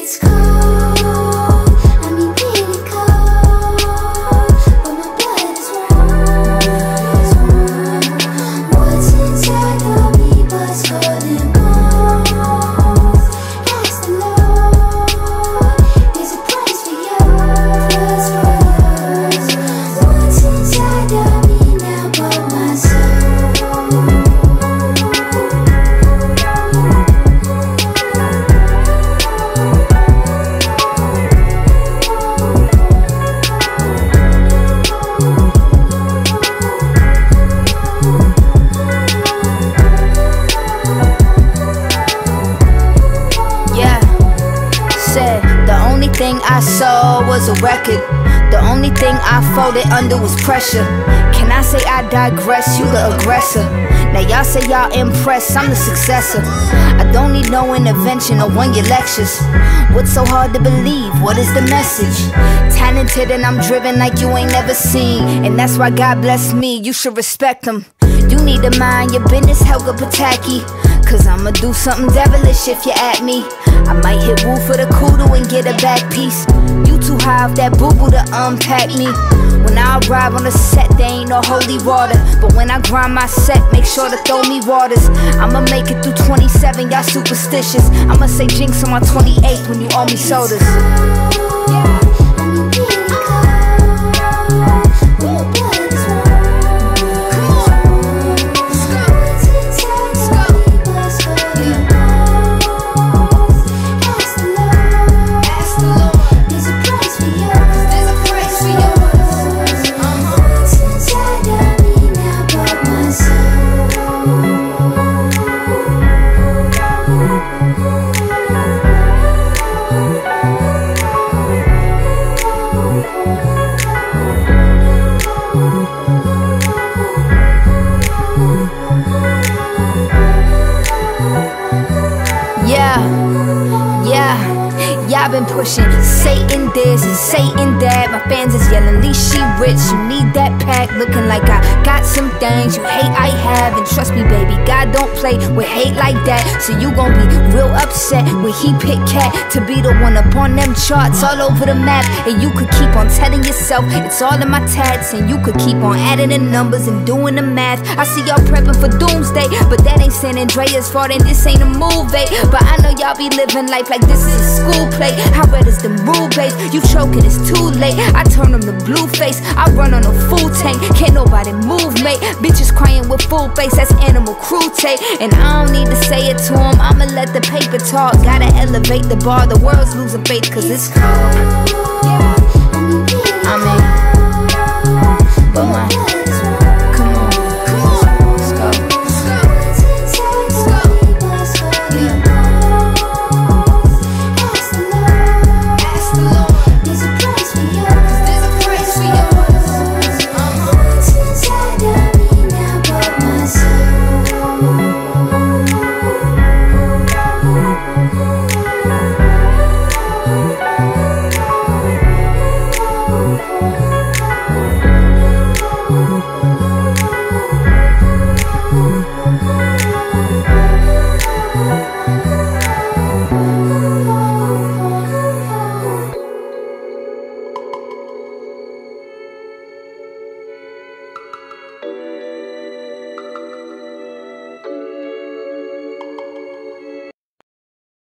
I saw was a record. The only thing I folded under was pressure. Can I say I digress? You the aggressor. Now y'all say y'all impressed, I'm the successor. I don't need no intervention or one-year lectures. What's so hard to believe? What is the message? Talented and I'm driven like you ain't never seen. And that's why God bless me, you should respect him. You need to mind your business, Helga Pataki. Cause I'ma do something devilish if you at me. I might hit woo for the kudu and get a back piece. You too high off that boo-boo to unpack me. When I arrive on the set, there ain't no holy water. But when I grind my set, make sure to throw me waters. I'ma make it through 27, y'all superstitious. I'ma say jinx on my 28th when you owe me sodas. Y'all been pushing Satan this and Satan that. My fans is yelling, least she rich. You need that pack, looking like I got some things you hate I have. And trust me, baby, God don't play with hate like that. So you gon' be real upset when he pick Cat to be the one up on them charts all over the map. And you could keep on telling yourself it's all in my tats. And you could keep on adding the numbers and doing the math. I see y'all prepping for doomsday, but that ain't San Andreas fault and this ain't a movie. But I know y'all be living life like this is a school play. How red is the rule base? You choking, it's too late. I turn them to blue face. I run on a full tank. Can't nobody move, mate. Bitches crying with full face. That's Animal Cruelty. And I don't need to say it to them. I'ma let the paper talk. Gotta elevate the bar. The world's losing faith cause it's cold. I mean, but my